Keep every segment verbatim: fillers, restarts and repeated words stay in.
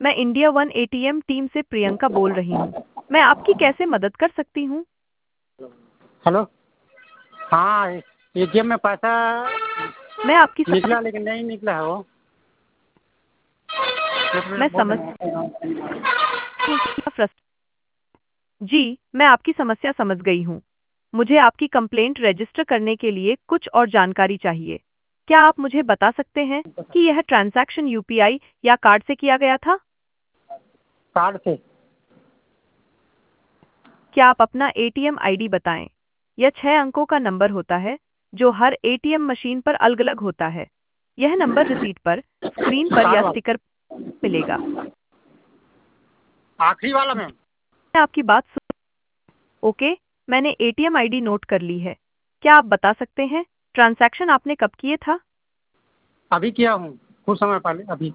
मैं India one ATM team से प्रियंका बोल रही हूँ। मैं आपकी कैसे मदद कर सकती हूँ? हेलो। हाँ, एटीएम में पैसा मैं आपकी निकला समस्या लेकिन नहीं निकला है वो। एक मैं मिनट बोल समझ रहे हैं। हूँ कि आप फ्रस्ट जी, मैं आपकी समस्या समझ गई हूँ। मुझे आपकी कंप्लेंट रजिस्टर करने के लिए कुछ और जानकारी चाहिए। क्या आप मुझे बता सकते हैं कि यह ट्रांजैक्शन यूपीआई या कार्ड से किया गया था? कार्ड से। क्या आप अपना एटीएम आईडी बताएं? यह छह अंकों का नंबर होता है जो हर एटीएम मशीन पर अलग-अलग होता है। यह नंबर रिसीट पर, स्क्रीन पर कार्ड या वाला, स्टिकर मिलेगा। आखिरी वाला मैम। मैं आपकी बात सुन ओके, मैंने एटीएम आईडी नोट कर ली है। क्या आप बता सकते हैं ट्रांजैक्शन आपने कब किए था? अभी किया हूँ, कुछ समय पहले अभी।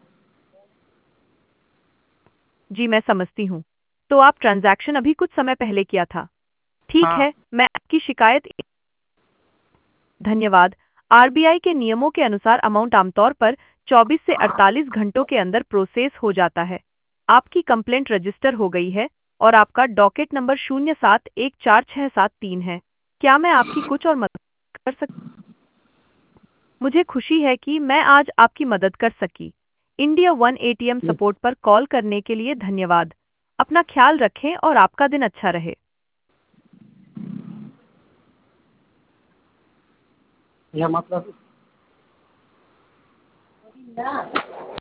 जी, मैं समझती हूँ। तो आप ट्रांजैक्शन अभी कुछ समय पहले किया था। ठीक हाँ। है, मैं आपकी शिकायत धन्यवाद। आरबीआई के नियमों के अनुसार अमाउंट आमतौर पर चौबीस से अड़तालीस घंटों के अंदर प्रोसेस हो जाता है। आपकी कंप्लेंट रजिस्टर हो गई है और आपका डॉकेट नंबर शून्य सात एक चार छह सात तीन है। क्या मैं आपकी कुछ और मदद कर सकती? मुझे खुशी है कि मैं आज आपकी मदद कर सकी। इंडिया वन एटीएम सपोर्ट पर कॉल करने के लिए धन्यवाद। अपना ख्याल रखें और आपका दिन अच्छा रहे। यह मतलब